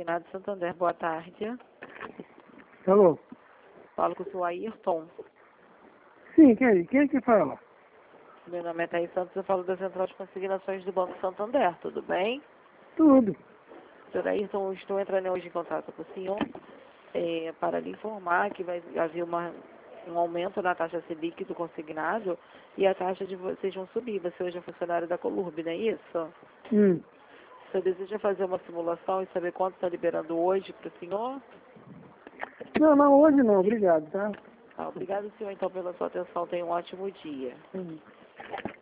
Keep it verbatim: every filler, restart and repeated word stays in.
Consignado Santander, boa tarde. Alô? Falo com o senhor Ayrton. Sim, quem, quem é que fala? Meu nome é Thaís Santos, eu falo da Central de Consignações do Banco Santander, tudo bem? Tudo. Senhor Ayrton, estou entrando hoje em contato com o senhor é, para lhe informar que vai haver uma, um aumento na taxa Selic do consignado e a taxa de vocês vão subir. Você hoje é funcionário da Colurb, não é isso? Hum. Você deseja fazer uma simulação e saber quanto está liberando hoje para o senhor? Não, não, hoje não, obrigado, tá? Ah, obrigado, senhor, então, pela sua atenção. Tenha um ótimo dia. Hum.